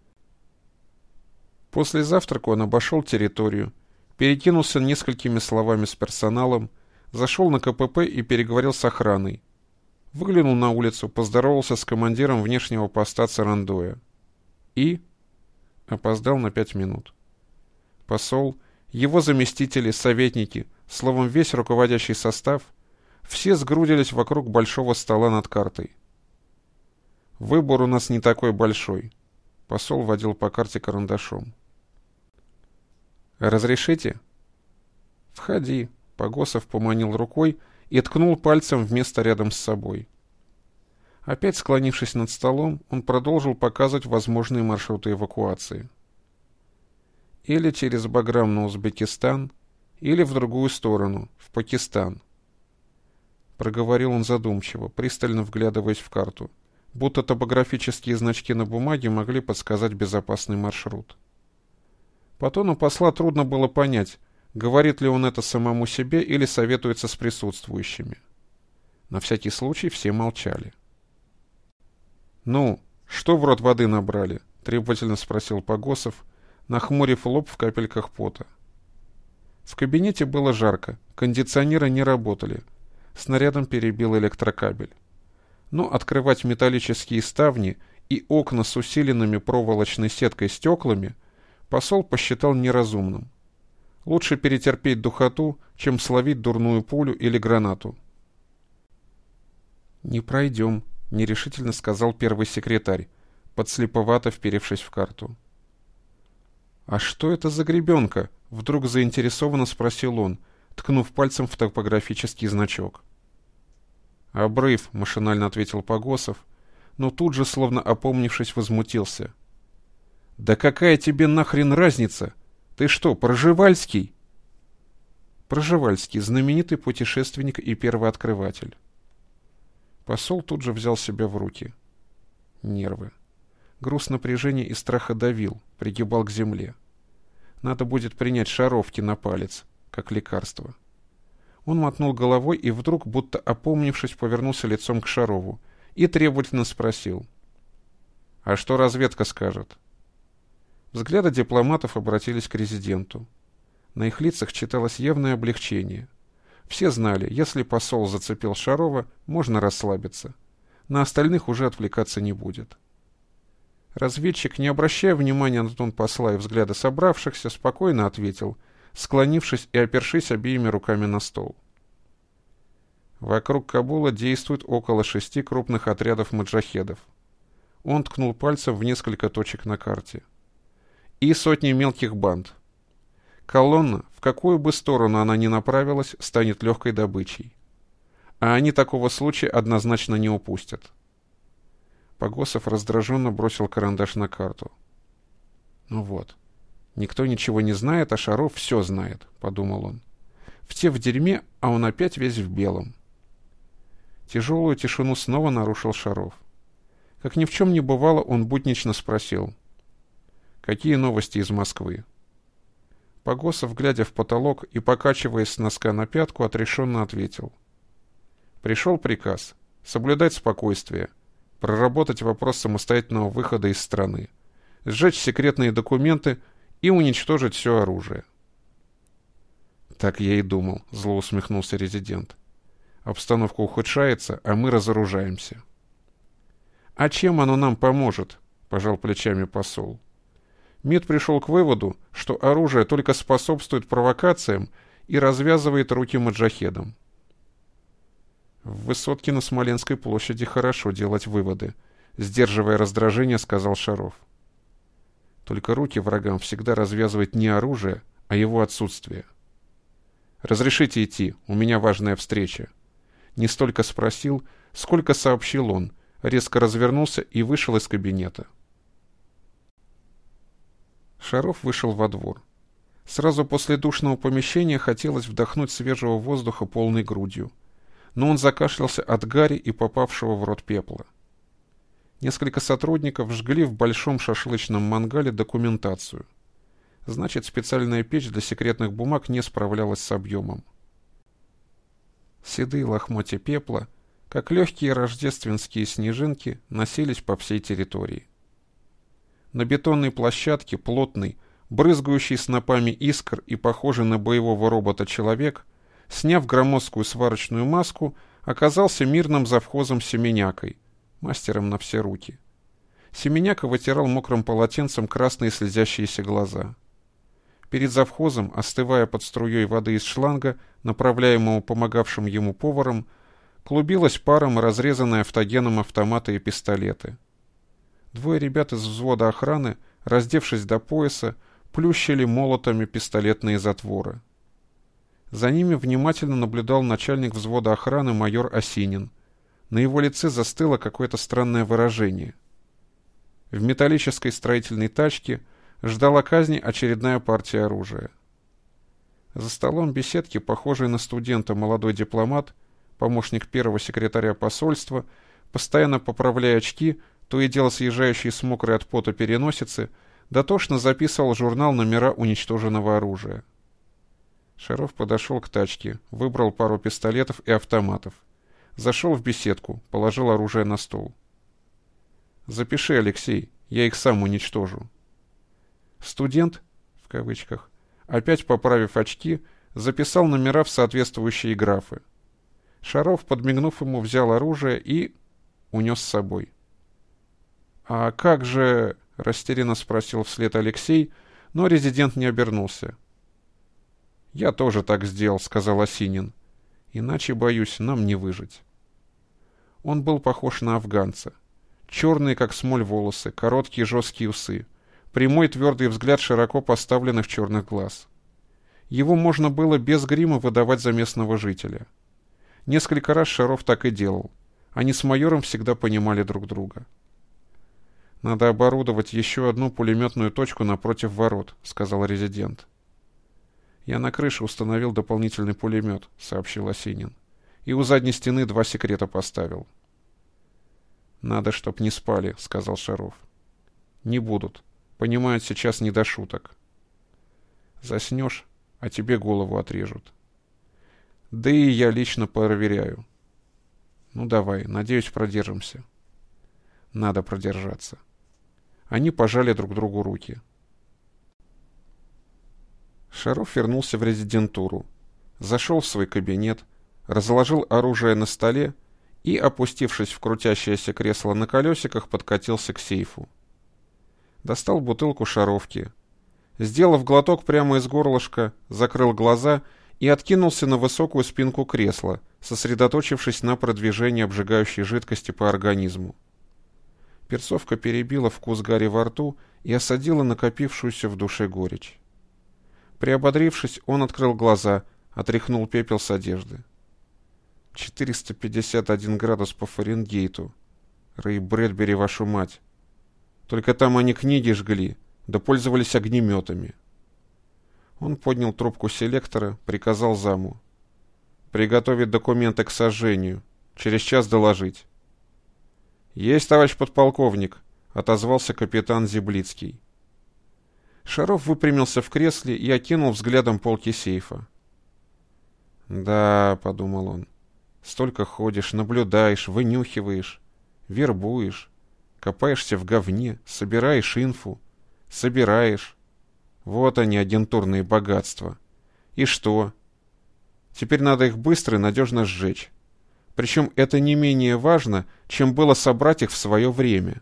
После завтрака он обошел территорию, перекинулся несколькими словами с персоналом, зашел на КПП и переговорил с охраной. Выглянул на улицу, поздоровался с командиром внешнего поста Царандоя. И опоздал на 5 минут. Посол, его заместители, советники, словом, весь руководящий состав, все сгрудились вокруг большого стола над картой. «Выбор у нас не такой большой», — посол водил по карте карандашом. «Разрешите?» «Входи», — Погосов поманил рукой и ткнул пальцем в место рядом с собой. Опять склонившись над столом, он продолжил показывать возможные маршруты эвакуации. Или через Баграм на Узбекистан, или в другую сторону, в Пакистан. Проговорил он задумчиво, пристально вглядываясь в карту, будто топографические значки на бумаге могли подсказать безопасный маршрут. По тону посла трудно было понять, говорит ли он это самому себе или советуется с присутствующими. На всякий случай все молчали. «Ну, что в рот воды набрали?» — требовательно спросил Погосов, нахмурив лоб в капельках пота. В кабинете было жарко, кондиционеры не работали, снарядом перебил электрокабель. Но открывать металлические ставни и окна с усиленными проволочной сеткой стеклами посол посчитал неразумным. Лучше перетерпеть духоту, чем словить дурную пулю или гранату. «Не пройдем», — нерешительно сказал первый секретарь, подслеповато вперевшись в карту. «А что это за гребенка?» — вдруг заинтересованно спросил он, ткнув пальцем в топографический значок. «Обрыв», — машинально ответил Погосов, но тут же, словно опомнившись, возмутился. «Да какая тебе нахрен разница? Ты что, Пржевальский?» Пржевальский — знаменитый путешественник и первооткрыватель. Посол тут же взял себя в руки. Нервы. Груз напряжения и страха давил, пригибал к земле. Надо будет принять шаровки на палец, как лекарство. Он мотнул головой и вдруг, будто опомнившись, повернулся лицом к Шарову и требовательно спросил. «А что разведка скажет?» Взгляды дипломатов обратились к резиденту. На их лицах читалось явное облегчение. Все знали, если посол зацепил Шарова, можно расслабиться. На остальных уже отвлекаться не будет. Разведчик, не обращая внимания на тон посла и взгляды собравшихся, спокойно ответил, склонившись и опершись обеими руками на стол. Вокруг Кабула действует около 6 крупных отрядов маджахедов. Он ткнул пальцем в несколько точек на карте. И сотни мелких банд. Колонна, в какую бы сторону она ни направилась, станет легкой добычей. А они такого случая однозначно не упустят. Погосов раздраженно бросил карандаш на карту. «Ну вот, никто ничего не знает, а Шаров все знает», — подумал он. «Все в дерьме, а он опять весь в белом». Тяжелую тишину снова нарушил Шаров. Как ни в чем не бывало, он буднично спросил. «Какие новости из Москвы?» Погосов, глядя в потолок и покачиваясь с носка на пятку, отрешенно ответил. «Пришел приказ соблюдать спокойствие, проработать вопрос самостоятельного выхода из страны, сжечь секретные документы и уничтожить все оружие». «Так я и думал», — зло усмехнулся резидент. «Обстановка ухудшается, а мы разоружаемся». «А чем оно нам поможет?» — пожал плечами посол. МИД пришел к выводу, что оружие только способствует провокациям и развязывает руки маджахедам. «В Высотке на Смоленской площади хорошо делать выводы», — сдерживая раздражение, сказал Шаров. «Только руки врагам всегда развязывает не оружие, а его отсутствие». «Разрешите идти, у меня важная встреча». Не столько спросил, сколько сообщил он, резко развернулся и вышел из кабинета. Шаров вышел во двор. Сразу после душного помещения хотелось вдохнуть свежего воздуха полной грудью, но он закашлялся от гари и попавшего в рот пепла. Несколько сотрудников жгли в большом шашлычном мангале документацию. Значит, специальная печь для секретных бумаг не справлялась с объемом. Седые лохмотья пепла, как легкие рождественские снежинки, носились по всей территории. На бетонной площадке плотный, брызгающий снопами искр и похожий на боевого робота человек, сняв громоздкую сварочную маску, оказался мирным завхозом Семенякой, мастером на все руки. Семеняка вытирал мокрым полотенцем красные слезящиеся глаза. Перед завхозом, остывая под струей воды из шланга, направляемого помогавшим ему поваром, клубилась паром разрезанная автогеном автоматы и пистолеты. Двое ребят из взвода охраны, раздевшись до пояса, плющили молотами пистолетные затворы. За ними внимательно наблюдал начальник взвода охраны майор Осинин, На его лице застыло какое-то странное выражение. В металлической строительной тачке ждала казни очередная партия оружия. За столом беседки, похожий на студента молодой дипломат, помощник первого секретаря посольства, постоянно поправляя очки, то и дело съезжающие с мокрой от пота переносицы, дотошно записывал в журнал номера уничтоженного оружия. Шаров подошел к тачке, выбрал пару пистолетов и автоматов. Зашел в беседку, положил оружие на стол. «Запиши, Алексей, я их сам уничтожу». Студент, в кавычках, опять поправив очки, записал номера в соответствующие графы. Шаров, подмигнув ему, взял оружие и унес с собой. «А как же...» — растерянно спросил вслед Алексей, но резидент не обернулся. «Я тоже так сделал», — сказал Осинин. «Иначе, боюсь, нам не выжить». Он был похож на афганца. Черные, как смоль, волосы, короткие жесткие усы, прямой твердый взгляд широко поставленных черных глаз. Его можно было без грима выдавать за местного жителя. Несколько раз Шаров так и делал. Они с майором всегда понимали друг друга. «Надо оборудовать еще одну пулеметную точку напротив ворот», — сказал резидент. «Я на крыше установил дополнительный пулемет», — сообщил Осинин. «И у задней стены 2 секрета поставил». «Надо, чтоб не спали», — сказал Шаров. «Не будут. Понимают, сейчас не до шуток. Заснешь, а тебе голову отрежут. Да и я лично проверяю. Ну давай, надеюсь, продержимся». «Надо продержаться». Они пожали друг другу руки. Шаров вернулся в резидентуру, зашел в свой кабинет, разложил оружие на столе и, опустившись в крутящееся кресло на колесиках, подкатился к сейфу. Достал бутылку шаровки. Сделав глоток прямо из горлышка, закрыл глаза и откинулся на высокую спинку кресла, сосредоточившись на продвижении обжигающей жидкости по организму. Перцовка перебила вкус гари во рту и осадила накопившуюся в душе горечь. Приободрившись, он открыл глаза, отряхнул пепел с одежды. 451 градус по Фаренгейту. Рэй Брэдбери, вашу мать. Только там они книги жгли, да пользовались огнеметами. Он поднял трубку селектора, приказал заму. «Приготовить документы к сожжению. Через час доложить». «Есть, товарищ подполковник», — отозвался капитан Зиблицкий. Шаров выпрямился в кресле и окинул взглядом полки сейфа. «Да», — подумал он, — «столько ходишь, наблюдаешь, вынюхиваешь, вербуешь, копаешься в говне, собираешь инфу, собираешь. Вот они, агентурные богатства. И что? Теперь надо их быстро и надежно сжечь. Причем это не менее важно, чем было собрать их в свое время».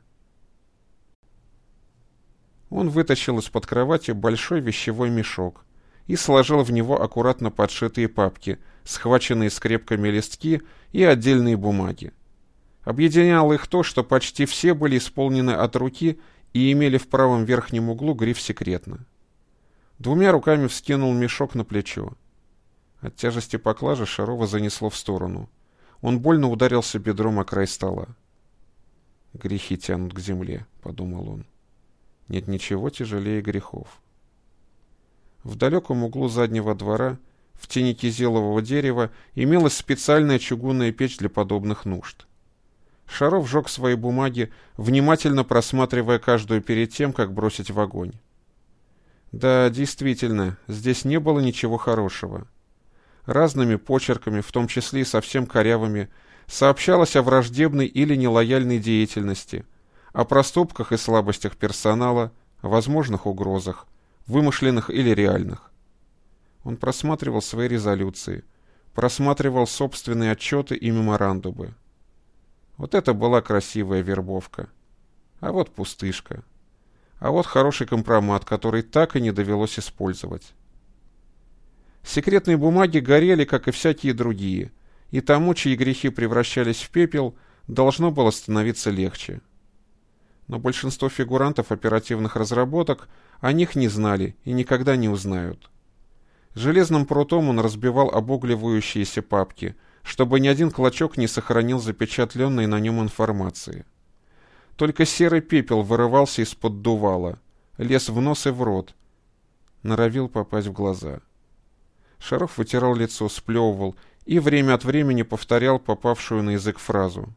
Он вытащил из-под кровати большой вещевой мешок и сложил в него аккуратно подшитые папки, схваченные скрепками листки и отдельные бумаги. Объединяло их то, что почти все были исполнены от руки и имели в правом верхнем углу гриф «Секретно». 2 руками вскинул мешок на плечо. От тяжести поклажи Шарова занесло в сторону. Он больно ударился бедром о край стола. «Грехи тянут к земле», — подумал он. «Нет ничего тяжелее грехов». В далеком углу заднего двора, в тени кизилового дерева, имелась специальная чугунная печь для подобных нужд. Шаров сжег свои бумаги, внимательно просматривая каждую перед тем, как бросить в огонь. Да, действительно, здесь не было ничего хорошего. Разными почерками, в том числе и совсем корявыми, сообщалось о враждебной или нелояльной деятельности, о проступках и слабостях персонала, о возможных угрозах, вымышленных или реальных. Он просматривал свои резолюции, просматривал собственные отчеты и меморандумы. Вот это была красивая вербовка. А вот пустышка. А вот хороший компромат, который так и не довелось использовать. Секретные бумаги горели, как и всякие другие, и тому, чьи грехи превращались в пепел, должно было становиться легче. Но большинство фигурантов оперативных разработок о них не знали и никогда не узнают. Железным прутом он разбивал обугливающиеся папки, чтобы ни один клочок не сохранил запечатленной на нем информации. Только серый пепел вырывался из-под дувала, лез в нос и в рот, норовил попасть в глаза. Шаров вытирал лицо, сплевывал и время от времени повторял попавшую на язык фразу.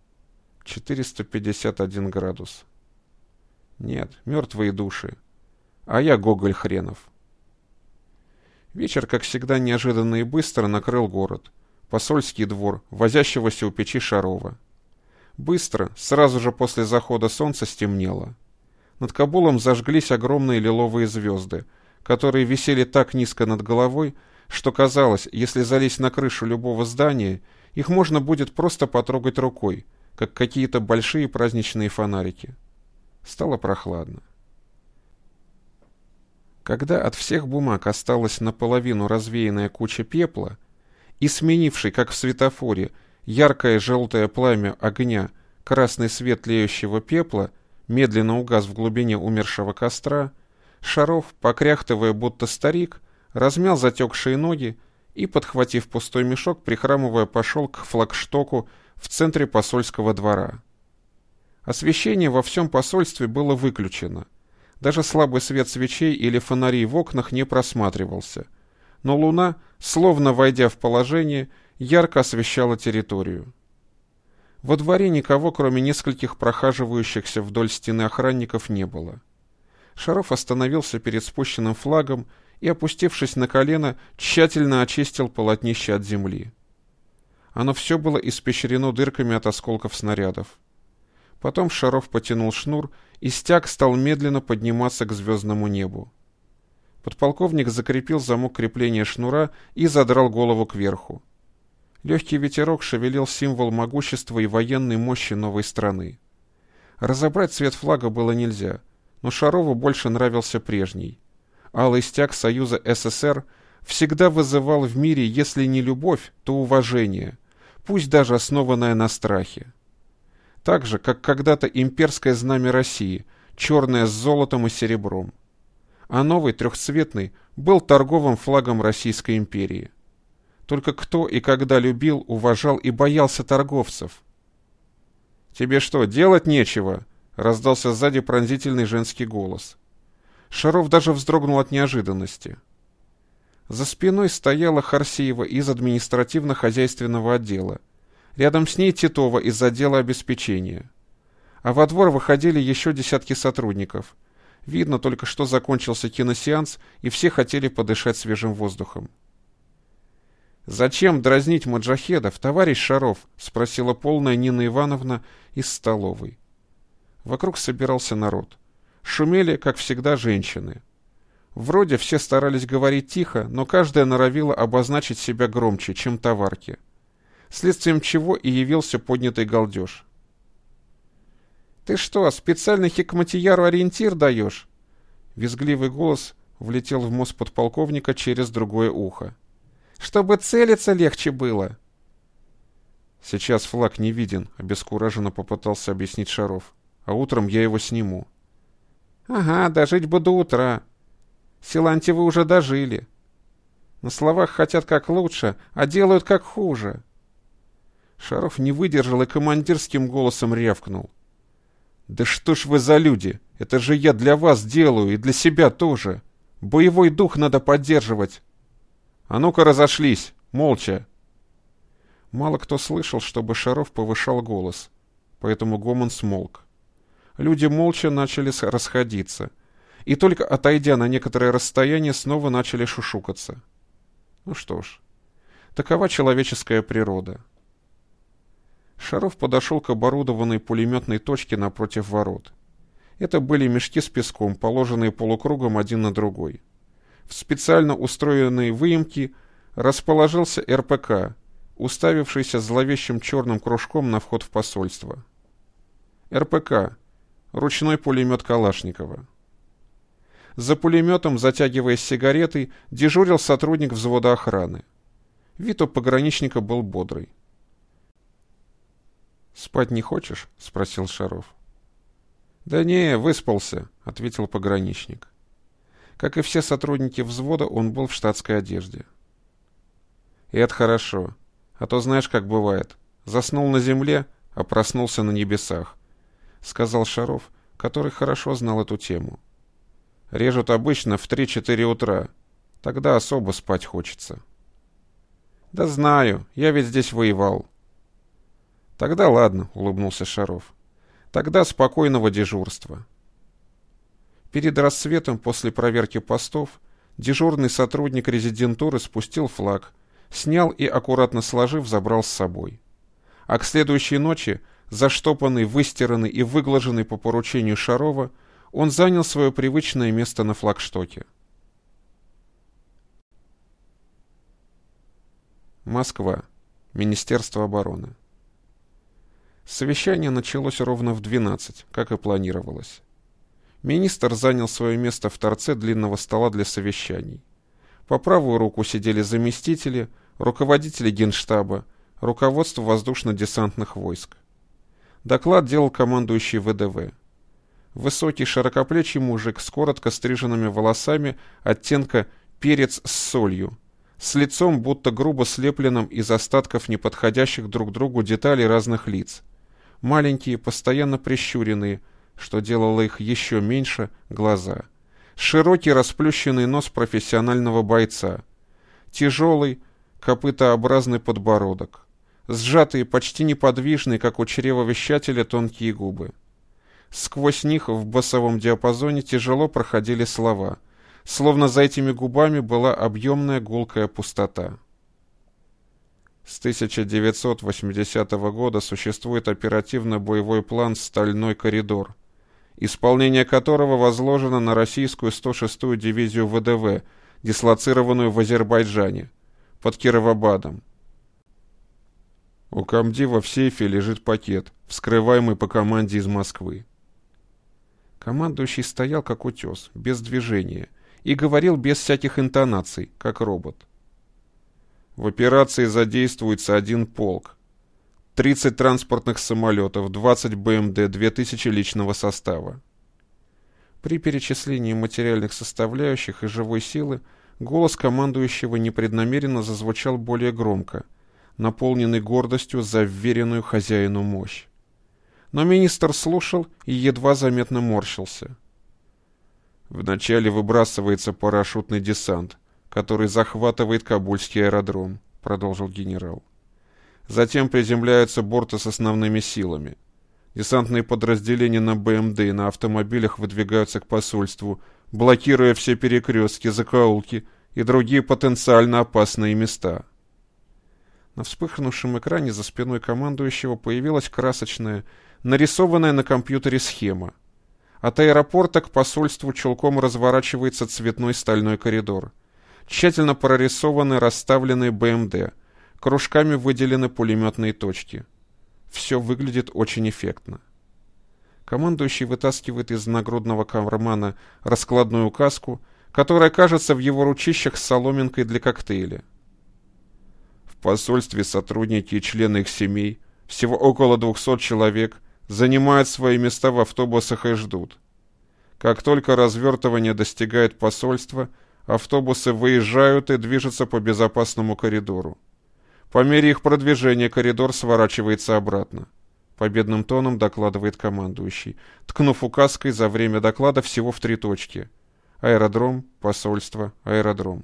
451 градус. Нет, мертвые души. А я Гоголь хренов. Вечер, как всегда, неожиданно и быстро накрыл город. Посольский двор, возящегося у печи Шарова. Быстро, сразу же после захода солнца стемнело. Над Кабулом зажглись огромные лиловые звезды, которые висели так низко над головой, что казалось, если залезть на крышу любого здания, их можно будет просто потрогать рукой, как какие-то большие праздничные фонарики. Стало прохладно. Когда от всех бумаг осталась наполовину развеянная куча пепла, и сменивший, как в светофоре, яркое желтое пламя огня, красный свет тлеющего пепла медленно угас в глубине умершего костра, Шаров, покряхтывая будто старик, размял затекшие ноги и, подхватив пустой мешок, прихрамывая, пошел к флагштоку в центре посольского двора. Освещение во всем посольстве было выключено. Даже слабый свет свечей или фонарей в окнах не просматривался. Но луна, словно войдя в положение, ярко освещала территорию. Во дворе никого, кроме нескольких прохаживающихся вдоль стены охранников, не было. Шаров остановился перед спущенным флагом и, опустившись на колено, тщательно очистил полотнище от земли. Оно все было испещрено дырками от осколков снарядов. Потом Шаров потянул шнур, и стяг стал медленно подниматься к звездному небу. Подполковник закрепил замок крепления шнура и задрал голову кверху. Легкий ветерок шевелил символ могущества и военной мощи новой страны. Разобрать цвет флага было нельзя, но Шарову больше нравился прежний. Алый стяг Союза СССР всегда вызывал в мире, если не любовь, то уважение, пусть даже основанное на страхе. Так же, как когда-то имперское знамя России, черное с золотом и серебром. А новый, трехцветный, был торговым флагом Российской империи. Только кто и когда любил, уважал и боялся торговцев? «Тебе что, делать нечего?» — раздался сзади пронзительный женский голос. Шаров даже вздрогнул от неожиданности. За спиной стояла Харсеева из административно-хозяйственного отдела. Рядом с ней Титова из отдела обеспечения. А во двор выходили еще десятки сотрудников. Видно только, что закончился киносеанс, и все хотели подышать свежим воздухом. «Зачем дразнить маджахедов, товарищ Шаров?» — спросила полная Нина Ивановна из столовой. Вокруг собирался народ. Шумели, как всегда, женщины. Вроде все старались говорить тихо, но каждая норовила обозначить себя громче, чем товарки. Следствием чего и явился поднятый галдеж. «Ты что, специально Хикматияру ориентир даешь?» Визгливый голос влетел в мозг подполковника через другое ухо. «Чтобы целиться легче было!» «Сейчас флаг не виден», — обескураженно попытался объяснить Шаров. «А утром я его сниму». «Ага, дожить бы до утра. Силантьевы уже дожили. На словах хотят как лучше, а делают как хуже». Шаров не выдержал и командирским голосом рявкнул. «Да что ж вы за люди? Это же я для вас делаю и для себя тоже. Боевой дух надо поддерживать. А ну-ка разошлись, молча». Мало кто слышал, чтобы Шаров повышал голос, поэтому гомон смолк. Люди молча начали расходиться, и только отойдя на некоторое расстояние, снова начали шушукаться. Ну что ж, такова человеческая природа. Шаров подошел к оборудованной пулеметной точке напротив ворот. Это были мешки с песком, положенные полукругом один на другой. В специально устроенной выемке расположился РПК, уставившийся зловещим черным кружком на вход в посольство. РПК — ручной пулемет Калашникова. За пулеметом, затягиваясь сигаретой, дежурил сотрудник взвода охраны. Вид у пограничника был бодрый. «Спать не хочешь?» — спросил Шаров. «Да не, выспался», — ответил пограничник. Как и все сотрудники взвода, он был в штатской одежде. «И это хорошо. А то знаешь, как бывает. Заснул на земле, а проснулся на небесах», — сказал Шаров, который хорошо знал эту тему. «Режут обычно в 3-4 утра. Тогда особо спать хочется». «Да знаю, я ведь здесь воевал». «Тогда ладно», — улыбнулся Шаров. «Тогда спокойного дежурства». Перед рассветом, после проверки постов, дежурный сотрудник резидентуры спустил флаг, снял и, аккуратно сложив, забрал с собой. А к следующей ночи, заштопанный, выстиранный и выглаженный по поручению Шарова, он занял свое привычное место на флагштоке. Москва. Министерство обороны. Совещание началось ровно в 12, как и планировалось. Министр занял свое место в торце длинного стола для совещаний. По правую руку сидели заместители, руководители Генштаба, руководство воздушно-десантных войск. Доклад делал командующий ВДВ. Высокий широкоплечий мужик с коротко стриженными волосами оттенка перец с солью, с лицом, будто грубо слепленным из остатков неподходящих друг другу деталей разных лиц. Маленькие, постоянно прищуренные, что делало их еще меньше, глаза. Широкий расплющенный нос профессионального бойца. Тяжелый, копытообразный подбородок. Сжатые, почти неподвижные, как у чревовещателя, тонкие губы. Сквозь них в басовом диапазоне тяжело проходили слова, словно за этими губами была объемная гулкая пустота. С 1980 года существует оперативно-боевой план «Стальной коридор», исполнение которого возложено на российскую 106-ю дивизию ВДВ, дислоцированную в Азербайджане, под Кировабадом. У комдива в сейфе лежит пакет, вскрываемый по команде из Москвы. Командующий стоял как утес, без движения, и говорил без всяких интонаций, как робот. В операции задействуется 1 полк. 30 транспортных самолетов, 20 БМД, 2000 личного состава. При перечислении материальных составляющих и живой силы голос командующего непреднамеренно зазвучал более громко, наполненный гордостью за вверенную хозяину мощь. Но министр слушал и едва заметно морщился. Вначале выбрасывается парашютный десант, который захватывает Кабульский аэродром, продолжил генерал. Затем приземляются борты с основными силами. Десантные подразделения на БМД и на автомобилях выдвигаются к посольству, блокируя все перекрестки, закоулки и другие потенциально опасные места. На вспыхнувшем экране за спиной командующего появилась красочная, нарисованная на компьютере схема. От аэропорта к посольству чулком разворачивается цветной стальной коридор. Тщательно прорисованы расставленные БМД, кружками выделены пулеметные точки. Все выглядит очень эффектно. Командующий вытаскивает из нагрудного кармана раскладную указку, которая кажется в его ручищах соломинкой для коктейля. В посольстве сотрудники и члены их семей, всего около 200 человек, занимают свои места в автобусах и ждут. Как только развертывание достигает посольства, автобусы выезжают и движутся по безопасному коридору. По мере их продвижения коридор сворачивается обратно. Победным тоном докладывает командующий, ткнув указкой за время доклада всего в 3 точки. Аэродром, посольство, аэродром.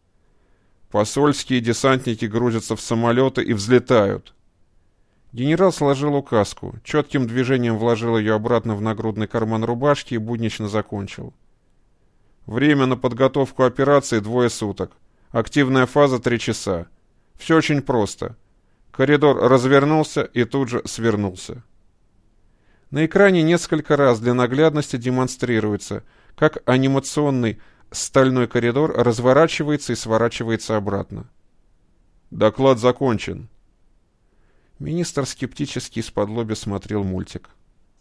Посольские десантники грузятся в самолеты и взлетают. Генерал сложил указку, четким движением вложил ее обратно в нагрудный карман рубашки и буднично закончил. Время на подготовку операции 2 суток. Активная фаза 3 часа. Все очень просто. Коридор развернулся и тут же свернулся. На экране несколько раз для наглядности демонстрируется, как анимационный стальной коридор разворачивается и сворачивается обратно. Доклад закончен. Министр скептически из-под-лобья смотрел мультик.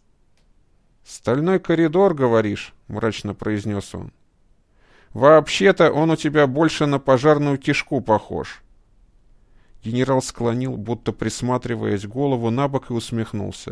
«Стальной коридор, говоришь?» — мрачно произнес он. «Вообще-то он у тебя больше на пожарную кишку похож». Генерал склонил, будто присматриваясь, голову на бок и усмехнулся.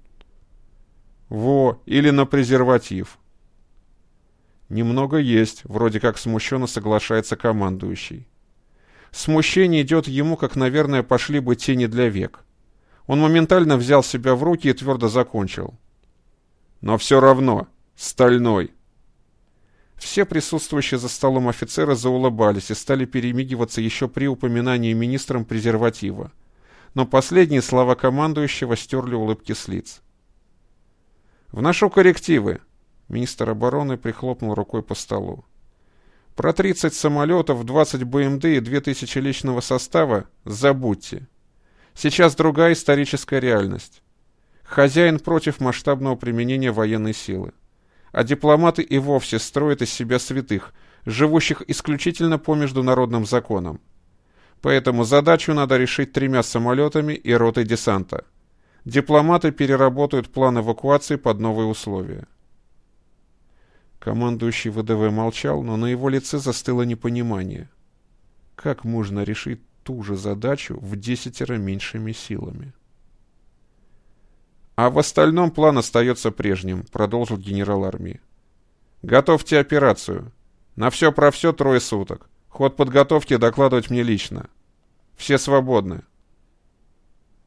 «Во, или на презерватив». «Немного есть», — вроде как смущенно соглашается командующий. Смущение идет ему, как, наверное, пошли бы тени для век. Он моментально взял себя в руки и твердо закончил. Но все равно, стальной. Все присутствующие за столом офицеры заулыбались и стали перемигиваться еще при упоминании министром презерватива. Но последние слова командующего стерли улыбки с лиц. «Вношу коррективы», — министр обороны прихлопнул рукой по столу. «Про 30 самолетов, 20 БМД и 2000 личного состава забудьте. Сейчас другая историческая реальность. Хозяин против масштабного применения военной силы. А дипломаты и вовсе строят из себя святых, живущих исключительно по международным законам. Поэтому задачу надо решить 3 самолетами и ротой десанта. Дипломаты переработают план эвакуации под новые условия». Командующий ВДВ молчал, но на его лице застыло непонимание. Как можно решить ту же задачу в 10 меньшими силами? «А в остальном план остается прежним», — продолжил генерал армии. «Готовьте операцию. На все про все 3 суток. Ход подготовки докладывать мне лично. Все свободны».